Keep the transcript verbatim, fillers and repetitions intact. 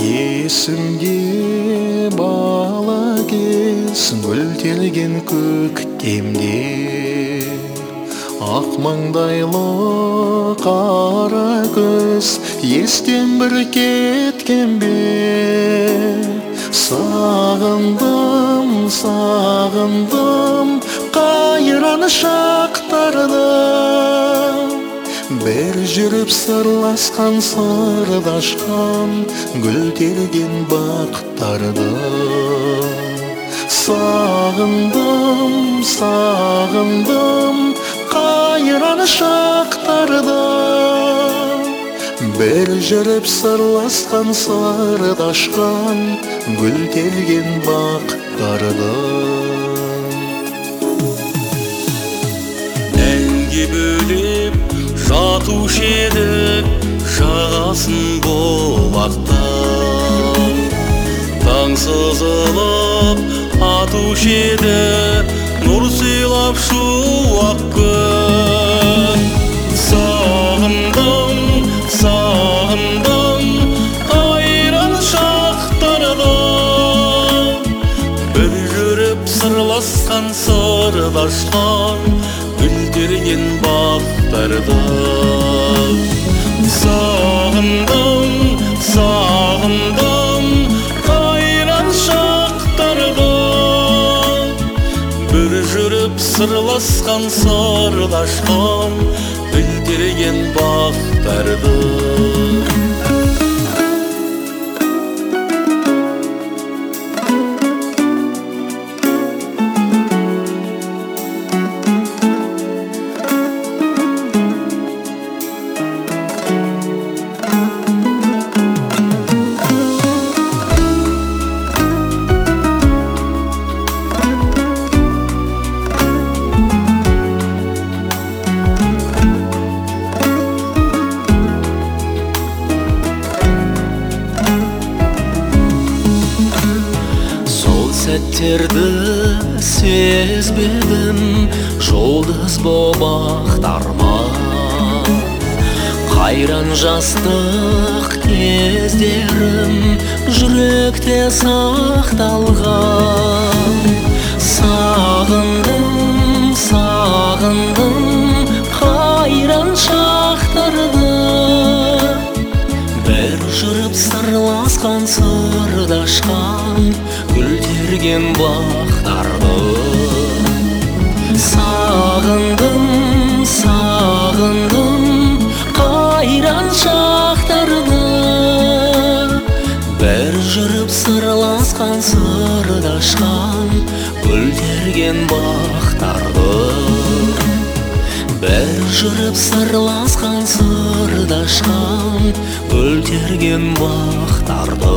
Есімде бала кез гүлдерген көктемде, ақ маңдайлы қара көз естен бір кеткен бе. Сағындым, сағындым қайран шақтарды, бір жүріп сырласқан сырдашқан гүлдерген бақтарды. Сағындым, сағындым қайран шақтарды, бір жүріп сырласқан сырдашқан гүлдерген бақтарды. Әнге бөлеп жатушы едік жағасын бұлақта, таң сызылып атушы еді нұр сыйлап шуақ күн. Сағындым, сағындым қайран шақтарды, бір жүріп сырласқан сырдашқан гүлдерген бақтарды. Сағындым, сағындым қайран шақтарды, бір жүріп сырласқан сырдашқан гүлдерген бақтарды. Сәттерді сезбедім жұлдыз боп ақтарма, қайран жастық кездерім жүректе сақталған. Сағындым, сағындым қайран шақтарды, бір жүріп сырласқан сырдашқан гүлдерген бақтарды. Сағындым, сағындым қайран шақтарды, бір жүріп сырласқан сырдашқан гүлдерген бақтарды. Бір жүріп сырласқан сырдашқан гүлдерген бақтарды.